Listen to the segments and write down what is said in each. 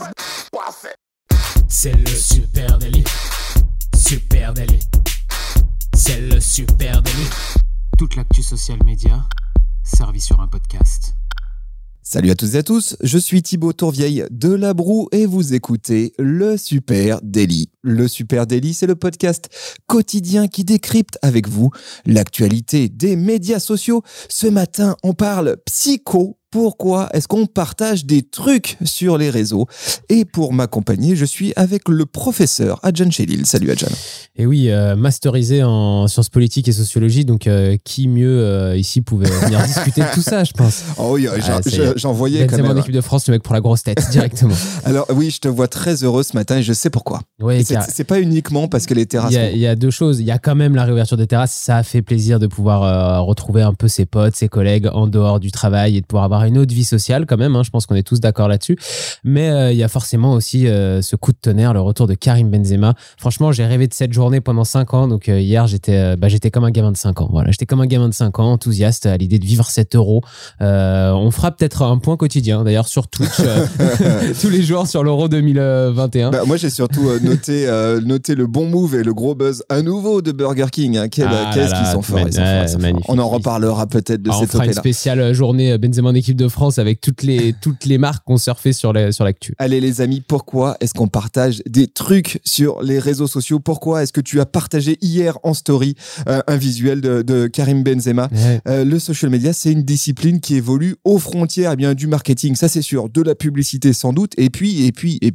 C'est le super délit. Super délit. C'est le super délit. Toute l'actu social média servie sur un podcast. Salut à toutes et à tous, je suis Thibaut Tourvieille de La Broue et vous écoutez le Super Daily. Le Super Daily, c'est le podcast quotidien qui décrypte avec vous l'actualité des médias sociaux. Ce matin, on parle psycho. Pourquoi est-ce qu'on partage des trucs sur les réseaux? Et pour m'accompagner, je suis avec le professeur Adjan Chelil. Salut Adjan. Et oui, masterisé en sciences politiques et sociologie, donc qui mieux ici pouvait venir discuter de tout ça, je pense. Oh oui, j'en voyais quand même. C'est mon équipe de France, le mec pour la grosse tête, directement. Alors oui, je te vois très heureux ce matin et je sais pourquoi. Ouais, c'est pas uniquement parce que les terrasses... Il y a deux choses. Il y a quand même la réouverture des terrasses. Ça a fait plaisir de pouvoir retrouver un peu ses potes, ses collègues en dehors du travail et de pouvoir avoir une autre vie sociale quand même, hein, je pense qu'on est tous d'accord là-dessus, mais il y a forcément aussi ce coup de tonnerre, le retour de Karim Benzema. Franchement, j'ai rêvé de cette journée pendant 5 ans, donc hier j'étais comme un gamin de 5 ans, voilà, j'étais comme un gamin de 5 ans, enthousiaste à l'idée de vivre cet euro. On fera peut-être un point quotidien d'ailleurs sur Twitch tous les jours sur l'Euro 2021. Moi j'ai surtout noté le bon move et le gros buzz à nouveau de Burger King, hein. Qu'est-ce qu'ils sont forts, on en reparlera peut-être de cette on fera une spéciale journée Benzema en équipe de France avec toutes les marques qu'on surfait sur l'actu. Allez les amis, pourquoi est-ce qu'on partage des trucs sur les réseaux sociaux? Pourquoi est-ce que tu as partagé hier en story un visuel de Karim Benzema? Le social media, c'est une discipline qui évolue aux frontières du marketing, ça c'est sûr, de la publicité sans doute, et puis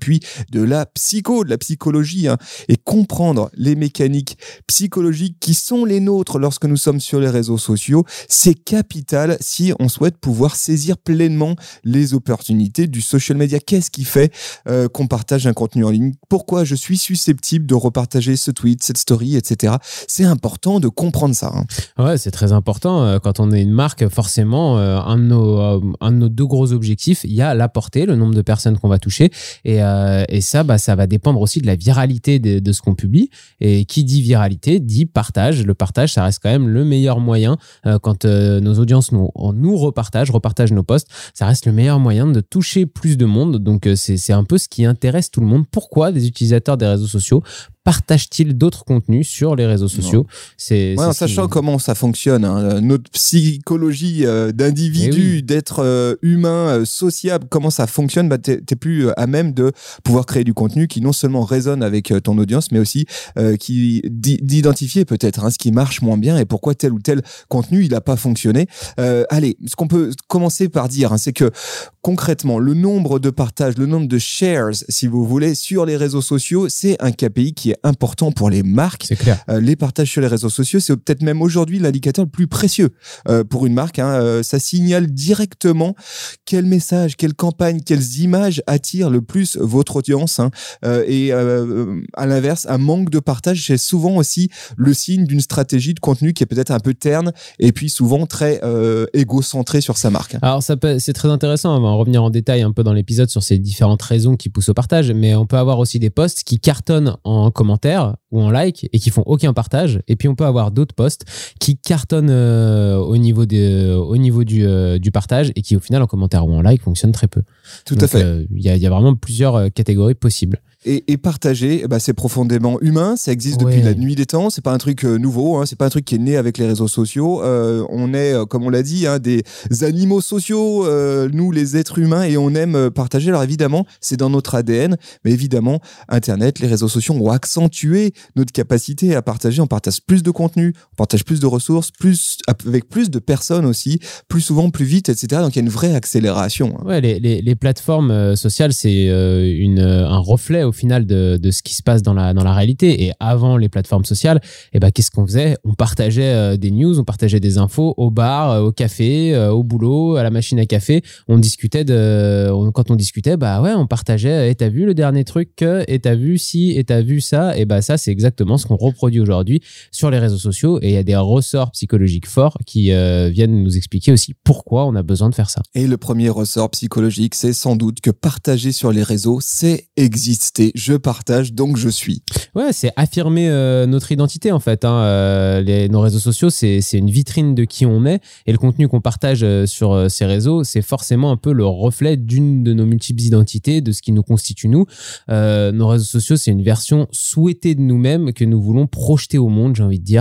de la psychologie, hein. Et comprendre les mécaniques psychologiques qui sont les nôtres lorsque nous sommes sur les réseaux sociaux, c'est capital si on souhaite pouvoir saisir pleinement les opportunités du social media. Qu'est-ce qui fait qu'on partage un contenu en ligne? Pourquoi je suis susceptible de repartager ce tweet, cette story, etc. C'est important de comprendre ça, hein. Ouais, c'est très important. Quand on est une marque, forcément, un de nos deux gros objectifs, il y a la portée, le nombre de personnes qu'on va toucher, et ça va dépendre aussi de la viralité de ce qu'on publie. Et qui dit viralité dit partage. Le partage, ça reste quand même le meilleur moyen quand nos audiences nous repartagent nos posts. Ça reste le meilleur moyen de toucher plus de monde. Donc, c'est un peu ce qui intéresse tout le monde. Pourquoi des utilisateurs des réseaux sociaux partagent-t-ils d'autres contenus sur les réseaux sociaux? En sachant comment ça fonctionne, hein, notre psychologie d'individu, d'être humain, sociable, comment ça fonctionne, t'es plus à même de pouvoir créer du contenu qui non seulement résonne avec ton audience, mais aussi d'identifier peut-être ce qui marche moins bien et pourquoi tel ou tel contenu il n'a pas fonctionné. Allez, ce qu'on peut commencer par dire, c'est que concrètement, le nombre de partages, le nombre de shares, si vous voulez, sur les réseaux sociaux, c'est un KPI qui est important pour les marques. C'est clair. Les partages sur les réseaux sociaux, c'est peut-être même aujourd'hui l'indicateur le plus précieux pour une marque, hein. Ça signale directement quel message, quelle campagne, quelles images attirent le plus votre audience, hein. Et à l'inverse, un manque de partage, c'est souvent aussi le signe d'une stratégie de contenu qui est peut-être un peu terne et puis souvent très égocentré sur sa marque. Alors c'est très intéressant, on va en revenir en détail un peu dans l'épisode sur ces différentes raisons qui poussent au partage, mais on peut avoir aussi des posts qui cartonnent en commentaire ou en like et qui font aucun partage, et puis on peut avoir d'autres posts qui cartonnent au niveau du partage et qui au final en commentaire ou en like fonctionnent très peu. Tout à fait. Il y a vraiment plusieurs catégories possibles. Et partager, c'est profondément humain, ça existe depuis la nuit des temps, c'est pas un truc nouveau, hein, c'est pas un truc qui est né avec les réseaux sociaux. On est, comme on l'a dit, des animaux sociaux, nous les êtres humains, et on aime partager. Alors évidemment, c'est dans notre ADN, mais évidemment, Internet, les réseaux sociaux ont accentué notre capacité à partager. On partage plus de contenu, on partage plus de ressources, avec plus de personnes aussi, plus souvent, plus vite, etc. Donc il y a une vraie accélération, hein. Ouais, les plateformes sociales, c'est un reflet au final de ce qui se passe dans la réalité. Et avant les plateformes sociales, qu'est-ce qu'on faisait? On partageait des news, on partageait des infos au bar, au café, au boulot, à la machine à café. On discutait quand on discutait, on partageait. Et t'as vu le dernier truc? Et t'as vu ci? Et t'as vu ça? Et ça, c'est exactement ce qu'on reproduit aujourd'hui sur les réseaux sociaux. Et il y a des ressorts psychologiques forts qui viennent nous expliquer aussi pourquoi on a besoin de faire ça. Et le premier ressort psychologique, c'est sans doute que partager sur les réseaux, c'est exister. exister, je partage, donc je suis. Ouais, c'est affirmer notre identité en fait. Nos réseaux sociaux, c'est une vitrine de qui on est, et le contenu qu'on partage sur ces réseaux, c'est forcément un peu le reflet d'une de nos multiples identités, de ce qui nous constitue nous. Nos réseaux sociaux, c'est une version souhaitée de nous-mêmes que nous voulons projeter au monde, j'ai envie de dire.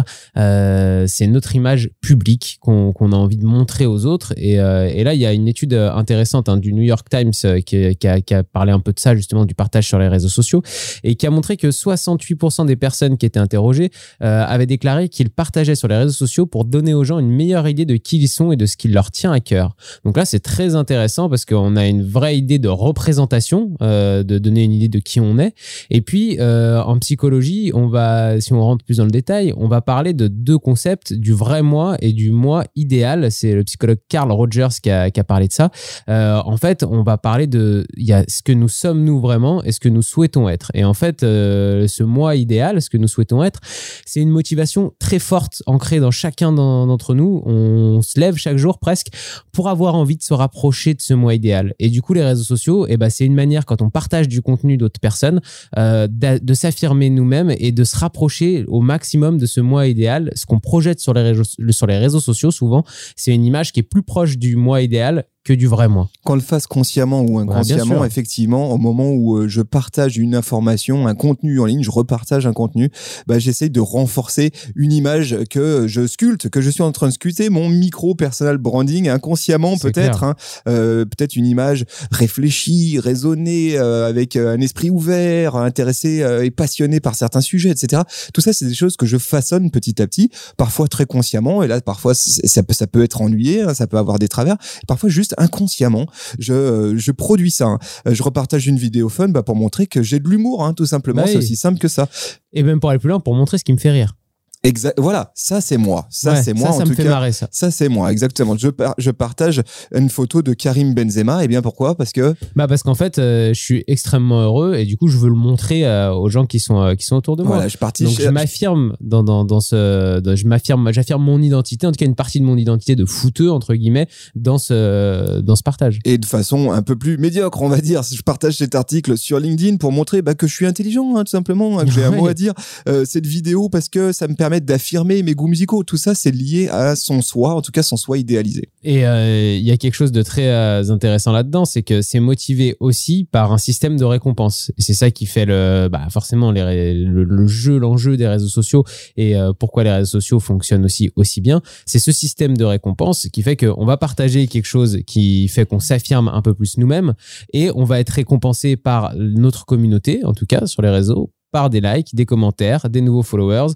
C'est notre image publique qu'on a envie de montrer aux autres. Et là, il y a une étude intéressante du New York Times qui a parlé un peu de ça, justement, du partage sur les réseaux sociaux, et qui a montré que 68% des personnes qui étaient interrogées avaient déclaré qu'ils partageaient sur les réseaux sociaux pour donner aux gens une meilleure idée de qui ils sont et de ce qui leur tient à cœur. Donc là, c'est très intéressant parce qu'on a une vraie idée de représentation, de donner une idée de qui on est. Et puis, en psychologie, si on rentre plus dans le détail, on va parler de deux concepts, du vrai moi et du moi idéal. C'est le psychologue Carl Rogers qui a parlé de ça. En fait, on va parler il y a ce que nous sommes nous vraiment et ce que nous souhaitons être. Et en fait, ce moi idéal, ce que nous souhaitons être, c'est une motivation très forte ancrée dans chacun d'entre nous. On se lève chaque jour presque pour avoir envie de se rapprocher de ce moi idéal. Et du coup, les réseaux sociaux, c'est une manière, quand on partage du contenu d'autres personnes, de s'affirmer nous-mêmes et de se rapprocher au maximum de ce moi idéal. Ce qu'on projette sur les réseaux sociaux, souvent, c'est une image qui est plus proche du moi idéal que du vrai moi. Qu'on le fasse consciemment ou inconsciemment, effectivement, au moment où je partage une information, un contenu en ligne, je repartage un contenu, j'essaye de renforcer une image que je sculpte, que je suis en train de sculpter, mon micro-personal branding, inconsciemment peut-être, peut-être une image réfléchie, raisonnée, avec un esprit ouvert, intéressé et passionné par certains sujets, etc. Tout ça, c'est des choses que je façonne petit à petit, parfois très consciemment, et là, parfois, ça peut être ennuyé, ça peut avoir des travers, parfois juste inconsciemment, je produis ça. Je repartage une vidéo fun pour montrer que j'ai de l'humour, tout simplement. C'est aussi simple que ça. Et même pour aller plus loin, pour montrer ce qui me fait rire. Voilà, ça c'est moi. Ça c'est moi. Ça me fait marrer, ça. Ça c'est moi, exactement. Je partage une photo de Karim Benzema. Et bien pourquoi ? Parce qu'en fait, je suis extrêmement heureux et du coup, je veux le montrer aux gens qui sont autour de moi. Voilà, je m'affirme j'affirme mon identité, en tout cas une partie de mon identité de footeux entre guillemets dans ce partage. Et de façon un peu plus médiocre, on va dire. Je partage cet article sur LinkedIn pour montrer que je suis intelligent, tout simplement, que j'ai un mot à dire. Cette vidéo parce que ça me permet d'affirmer mes goûts musicaux. Tout ça, c'est lié à son soi, en tout cas son soi idéalisé. Et il y a quelque chose de très intéressant là-dedans, c'est que c'est motivé aussi par un système de récompense. Et c'est ça qui fait forcément l'enjeu des réseaux sociaux et pourquoi les réseaux sociaux fonctionnent aussi bien. C'est ce système de récompense qui fait qu'on va partager quelque chose qui fait qu'on s'affirme un peu plus nous-mêmes et on va être récompensé par notre communauté, en tout cas sur les réseaux, par des likes, des commentaires, des nouveaux followers,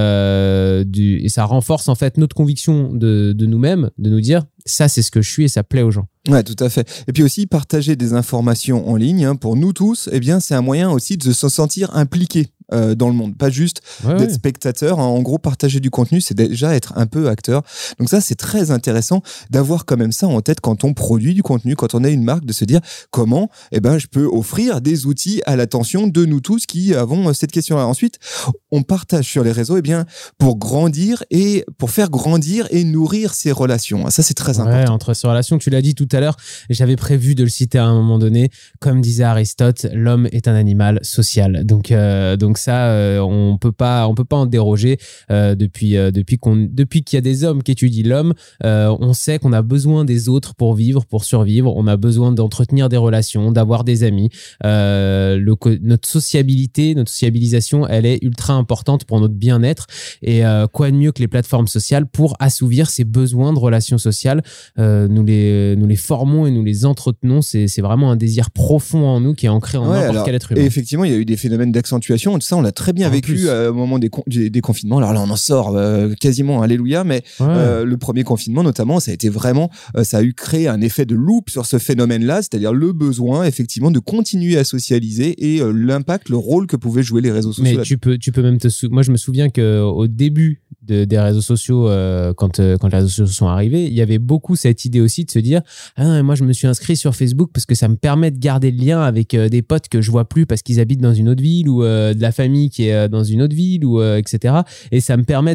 et ça renforce en fait notre conviction de nous-mêmes, de nous dire ça c'est ce que je suis et ça plaît aux gens. Ouais, tout à fait. Et puis aussi partager des informations en ligne, pour nous tous, c'est un moyen aussi de se sentir impliqué dans le monde, pas juste d'être spectateur. En gros, partager du contenu, c'est déjà être un peu acteur. Donc ça, c'est très intéressant d'avoir quand même ça en tête quand on produit du contenu, quand on a une marque, de se dire comment je peux offrir des outils à l'attention de nous tous qui avons cette question-là. Ensuite, on partage sur les réseaux pour grandir et pour faire grandir et nourrir ses relations. Ça, c'est très important. Entre ces relations, tu l'as dit tout à l'heure, j'avais prévu de le citer à un moment donné. Comme disait Aristote, l'homme est un animal social. Donc ça, on peut pas en déroger. Depuis qu'il y a des hommes qui étudient l'homme, on sait qu'on a besoin des autres pour vivre, pour survivre. On a besoin d'entretenir des relations, d'avoir des amis. Notre sociabilisation, elle est ultra importante pour notre bien-être. Et quoi de mieux que les plateformes sociales pour assouvir ces besoins de relations sociales. Nous les formons et nous les entretenons. C'est vraiment un désir profond en nous qui est ancré en n'importe quel être humain. Et effectivement, il y a eu des phénomènes d'accentuation. Tout ça, on l'a très bien vécu au moment des confinements. Alors là, on en sort quasiment, alléluia. Mais le premier confinement, notamment, ça a été vraiment, ça a eu créé un effet de loupe sur ce phénomène-là, c'est-à-dire le besoin, effectivement, de continuer à socialiser et l'impact, le rôle que pouvaient jouer les réseaux sociaux. Mais tu peux même moi, je me souviens qu'au début des réseaux sociaux, quand les réseaux sociaux sont arrivés, il y avait beaucoup cette idée aussi de se dire moi je me suis inscrit sur Facebook parce que ça me permet de garder le lien avec des potes que je vois plus parce qu'ils habitent dans une autre ville ou de la famille qui est dans une autre ville ou etc. Et ça me permet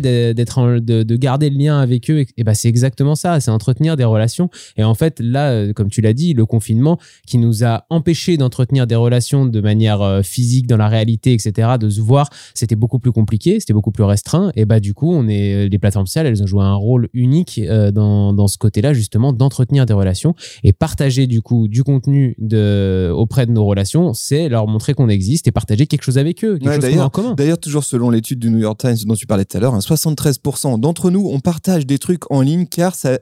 de garder le lien avec eux. Et ben c'est exactement ça, c'est entretenir des relations. Et en fait là, comme tu l'as dit, le confinement qui nous a empêché d'entretenir des relations de manière physique dans la réalité, etc., de se voir, c'était beaucoup plus compliqué, c'était beaucoup plus restreint. Et bah du coup, les plateformes sociales, elles ont joué un rôle unique dans ce côté-là, justement, d'entretenir des relations et partager du coup du contenu auprès de nos relations, c'est leur montrer qu'on existe et partager quelque chose avec eux, quelque chose qu'on a en commun. D'ailleurs, toujours selon l'étude du New York Times dont tu parlais tout à l'heure, 73% d'entre nous, on partage des trucs en ligne car ça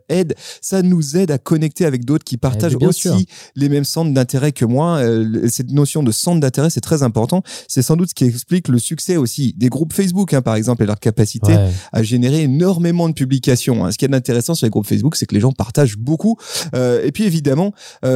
nous aide à connecter avec d'autres qui partagent aussi les mêmes centres d'intérêt que moi. Cette notion de centre d'intérêt, c'est très important. C'est sans doute ce qui explique le succès aussi des groupes Facebook, par exemple, et leur capacité à générer énormément de publications. Ce qui est intéressant sur les groupes Facebook, c'est que les gens partagent beaucoup. Et puis évidemment,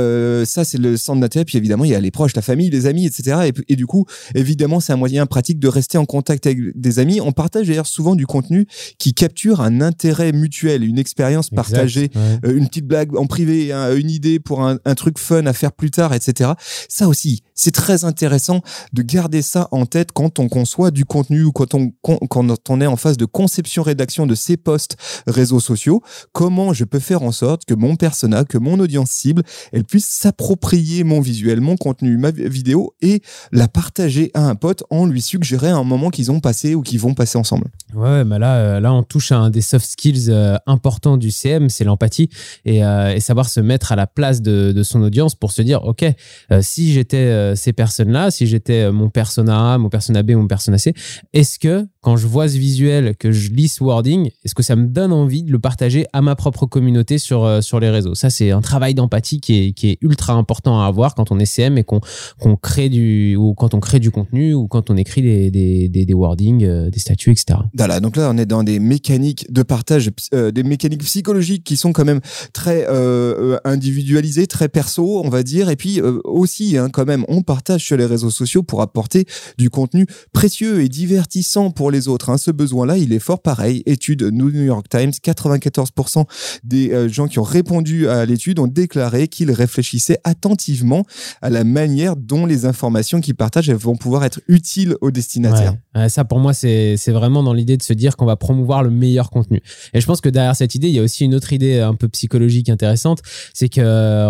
ça c'est le centre d'intérêt. Puis évidemment, il y a les proches, la famille, les amis, etc. Et du coup, évidemment, c'est un moyen pratique de rester en contact avec des amis. On partage d'ailleurs souvent du contenu qui capture un intérêt mutuel, une expérience partagée, une petite blague en privé, une idée pour un truc fun à faire plus tard, etc. Ça aussi, c'est très intéressant de garder ça en tête quand on conçoit du contenu ou quand on est en phase de conception-rédaction de ces posts réseaux sociaux. Comment je peux faire en sorte que mon persona, que mon audience cible, elle puisse s'approprier mon visuel, mon contenu, ma vidéo et la partager à un pote en lui suggérant un moment qu'ils ont passé ou qu'ils vont passer ensemble. Ouais, mais là, on touche à un des soft skills importants du CM, c'est l'empathie et savoir se mettre à la place de son audience pour se dire, ok, si j'étais ces personnes-là, si j'étais mon persona A, mon persona B, mon persona C, est-ce que quand je vois ce visuel, que je lis ce wording, est-ce que ça me donne envie de le partager à ma propre communauté sur les réseaux? Ça, c'est un travail d'empathie qui est ultra important à avoir quand on est CM et qu'on crée quand on crée du contenu ou quand on écrit des wordings, des statuts, etc. Voilà, donc là, on est dans des mécaniques de partage, des mécaniques psychologiques qui sont quand même très individualisées, très perso, on va dire. Et puis aussi, quand même, on partage sur les réseaux sociaux pour apporter du contenu précieux et divertissant pour les autres. Ce besoin-là, il est fort. Pareil, étude New York Times, 94% des gens qui ont répondu à l'étude ont déclaré qu'ils réfléchissaient attentivement à la manière dont les informations qu'ils partagent vont pouvoir être utiles aux destinataires. Ouais, ça, pour moi, c'est vraiment dans l'idée de se dire qu'on va promouvoir le meilleur contenu. Et je pense que derrière cette idée, il y a aussi une autre idée un peu psychologique intéressante, c'est que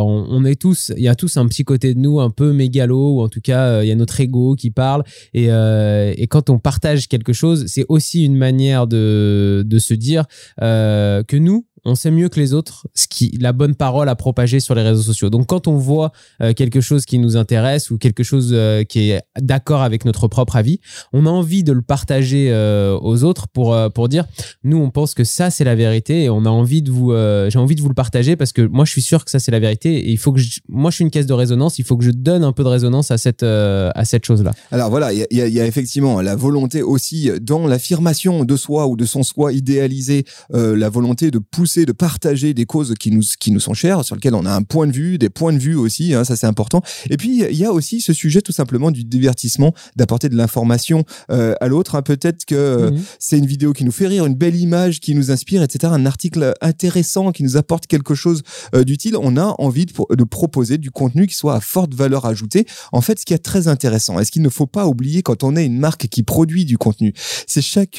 il y a tous un petit côté de nous un peu mégalo, ou en tout cas, il y a notre ego qui parle. Et quand on partage quelque chose, c'est aussi une manière de se dire que nous, on sait mieux que les autres la bonne parole à propager sur les réseaux sociaux. Donc, quand on voit quelque chose qui nous intéresse ou quelque chose qui est d'accord avec notre propre avis, on a envie de le partager aux autres pour dire, nous, on pense que ça, c'est la vérité et on a envie j'ai envie de vous le partager parce que moi, je suis sûr que ça, c'est la vérité et il faut que moi, je suis une caisse de résonance, il faut que je donne un peu de résonance à cette chose-là. Alors voilà, il y a effectivement la volonté aussi dans l'affirmation de soi ou de son soi idéalisé, la volonté de pousser, de partager des causes qui nous sont chères, sur lesquelles on a un point de vue, des points de vue aussi, ça c'est important. Et puis il y a aussi ce sujet tout simplement du divertissement, d'apporter de l'information à l'autre. Peut-être que c'est une vidéo qui nous fait rire, une belle image qui nous inspire, etc. Un article intéressant qui nous apporte quelque chose d'utile. On a envie de proposer du contenu qui soit à forte valeur ajoutée. En fait, ce qui est très intéressant, et ce qu'il ne faut pas oublier quand on est une marque qui produit du contenu, c'est chaque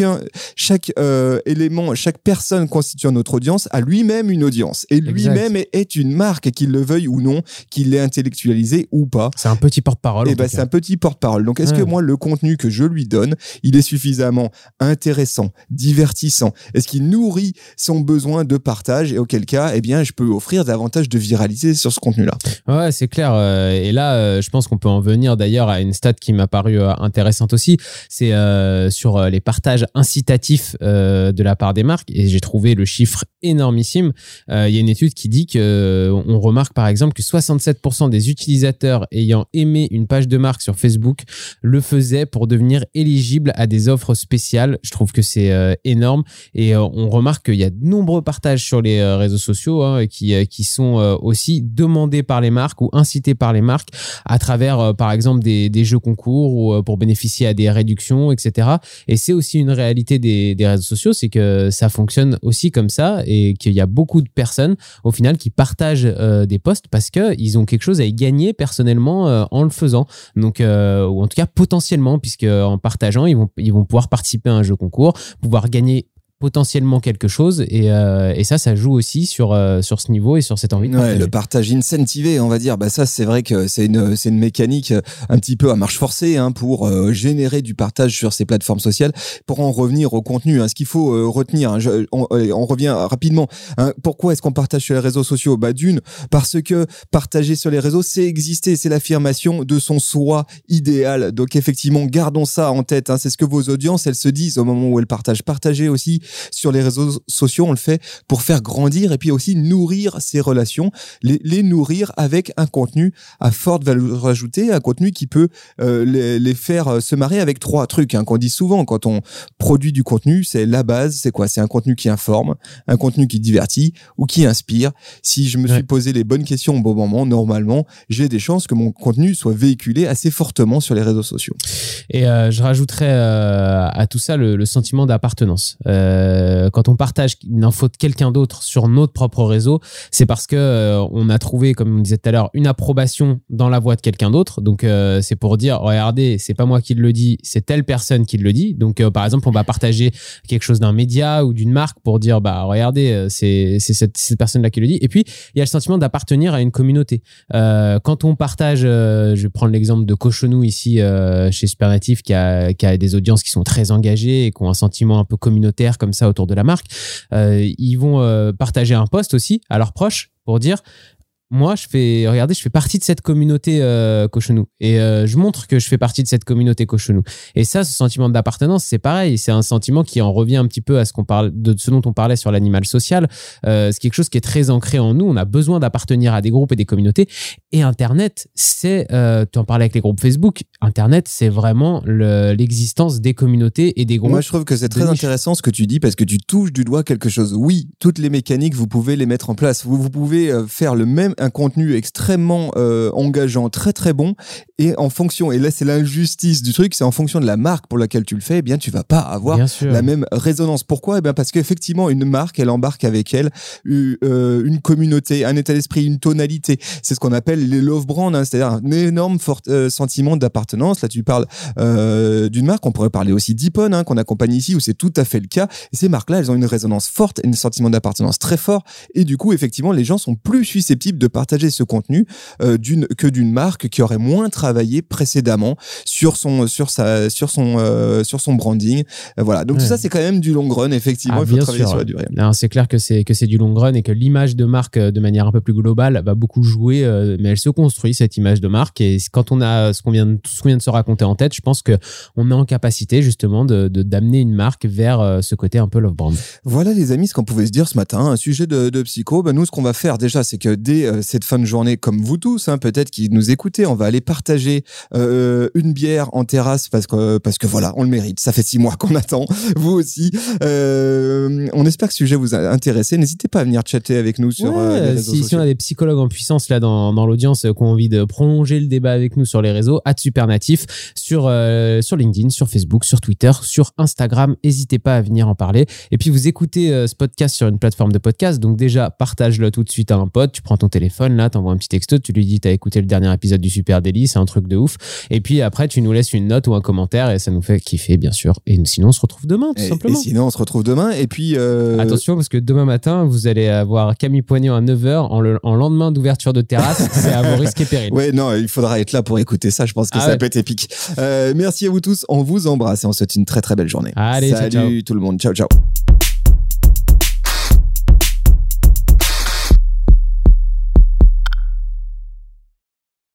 élément, chaque personne constituant notre audience a lui-même une audience et lui-même est une marque, qu'il le veuille ou non, qu'il l'ait intellectualisé ou pas. C'est un petit porte-parole. Et c'est un petit porte-parole. Donc, est-ce que moi, le contenu que je lui donne, il est suffisamment intéressant, divertissant? Est-ce qu'il nourrit son besoin de partage? Et auquel cas, je peux offrir davantage de viralité sur ce contenu-là. Ouais, c'est clair. Et là, je pense qu'on peut en venir d'ailleurs à une stat qui m'a paru intéressante aussi. C'est sur les partages incitatifs de la part des marques. Et j'ai trouvé le chiffre énormissime. Il y a une étude qui dit on remarque par exemple que 67% des utilisateurs ayant aimé une page de marque sur Facebook le faisaient pour devenir éligibles à des offres spéciales. Je trouve que c'est énorme et on remarque qu'il y a de nombreux partages sur les réseaux sociaux qui sont aussi demandés par les marques ou incités par les marques à travers par exemple des jeux concours ou pour bénéficier à des réductions, etc. Et c'est aussi une réalité des réseaux sociaux, c'est que ça fonctionne aussi comme ça. Et qu'il y a beaucoup de personnes au final qui partagent des posts parce qu'ils ont quelque chose à y gagner personnellement en le faisant. Donc, ou en tout cas potentiellement, puisque en partageant, ils vont pouvoir participer à un jeu concours, pouvoir gagner potentiellement quelque chose et ça joue aussi sur ce niveau et sur cette envie de partager. Le partage incentivé, on va dire, ça c'est vrai que c'est une mécanique un petit peu à marche forcée pour générer du partage sur ces plateformes sociales. Pour en revenir au contenu, ce qu'il faut retenir, on revient rapidement. Pourquoi est-ce qu'on partage sur les réseaux sociaux ? D'une, parce que partager sur les réseaux, c'est exister, c'est l'affirmation de son soi idéal. Donc effectivement, gardons ça en tête. C'est ce que vos audiences, elles se disent au moment où elles partagent. Partagez aussi sur les réseaux sociaux, on le fait pour faire grandir et puis aussi nourrir ces relations, les nourrir avec un contenu à forte valeur ajoutée, un contenu qui peut les faire se marier avec 3 trucs qu'on dit souvent quand on produit du contenu. C'est la base, c'est quoi ? C'est un contenu qui informe, un contenu qui divertit ou qui inspire. Si je me suis posé les bonnes questions au bon moment, normalement, j'ai des chances que mon contenu soit véhiculé assez fortement sur les réseaux sociaux. Et je rajouterais à tout ça le sentiment d'appartenance. Quand on partage une info de quelqu'un d'autre sur notre propre réseau, c'est parce que on a trouvé, comme on disait tout à l'heure, une approbation dans la voix de quelqu'un d'autre. Donc c'est pour dire, regardez, c'est pas moi qui le dis, c'est telle personne qui le dit. Donc par exemple, on va partager quelque chose d'un média ou d'une marque pour dire, regardez, c'est cette personne-là qui le dit. Et puis il y a le sentiment d'appartenir à une communauté. Quand on partage, je vais prendre l'exemple de Cochonou ici chez Supernatif qui a des audiences qui sont très engagées et qui ont un sentiment un peu communautaire comme ça autour de la marque, ils vont partager un post aussi à leurs proches pour dire moi, je fais partie de cette communauté Cochonou et je montre que je fais partie de cette communauté Cochonou. Et ça, ce sentiment d'appartenance, c'est pareil. C'est un sentiment qui en revient un petit peu à ce dont on parlait sur l'animal social. C'est quelque chose qui est très ancré en nous. On a besoin d'appartenir à des groupes et des communautés. Et Internet, tu en parlais avec les groupes Facebook. Internet, c'est vraiment l'existence des communautés et des groupes. Moi, je trouve que c'est très intéressant ce que tu dis parce que tu touches du doigt quelque chose. Oui, toutes les mécaniques, vous pouvez les mettre en place. Vous pouvez faire un contenu extrêmement engageant, très très bon, et en fonction, et là c'est l'injustice du truc, c'est en fonction de la marque pour laquelle tu le fais, tu vas pas avoir la même résonance. Pourquoi ? Parce qu'effectivement une marque, elle embarque avec elle une communauté, un état d'esprit, une tonalité. C'est ce qu'on appelle les love brands, c'est-à-dire un énorme sentiment d'appartenance. Là tu parles d'une marque, on pourrait parler aussi d'Ippon qu'on accompagne ici, où c'est tout à fait le cas, et ces marques-là, elles ont une résonance forte, un sentiment d'appartenance très fort, et du coup effectivement les gens sont plus susceptibles de partager ce contenu que d'une marque qui aurait moins travaillé précédemment sur son branding. Voilà. Donc tout ça, c'est quand même du long run. Effectivement, il faut travailler sur la durée. Non, c'est clair que c'est du long run et que l'image de marque, de manière un peu plus globale, va beaucoup jouer, mais elle se construit, cette image de marque. Et quand on a tout ce qu'on vient de se raconter en tête, je pense que on est en capacité justement d'amener une marque vers ce côté un peu love brand. Voilà les amis, ce qu'on pouvait se dire ce matin, un sujet de psycho. Nous, ce qu'on va faire déjà, c'est que dès cette fin de journée, comme vous tous, peut-être qui nous écoutez, on va aller partager une bière en terrasse parce que voilà, on le mérite. Ça fait 6 mois qu'on attend, vous aussi. On espère que ce sujet vous a intéressé. N'hésitez pas à venir chatter avec nous sur les réseaux sociaux. Si on a des psychologues en puissance là dans l'audience qui ont envie de prolonger le débat avec nous sur les réseaux, @supernatif, sur LinkedIn, sur Facebook, sur Twitter, sur Instagram, n'hésitez pas à venir en parler. Et puis vous écoutez ce podcast sur une plateforme de podcast, donc déjà partage-le tout de suite à un pote, tu prends ton téléphone là, t'envoies un petit texto, tu lui dis t'as écouté le dernier épisode du Super Daily, c'est un truc de ouf, et puis après tu nous laisses une note ou un commentaire et ça nous fait kiffer bien sûr. Et sinon on se retrouve demain tout simplement. Et sinon on se retrouve demain et puis attention parce que demain matin vous allez avoir Camille Poignot à 9h en lendemain d'ouverture de terrasse. C'est à vos risques et périls. Ouais, non, il faudra être là pour écouter ça, je pense que ça peut être épique. Merci à vous tous, on vous embrasse et on se souhaite une très très belle journée. Allez, salut ciao. Tout le monde, ciao ciao.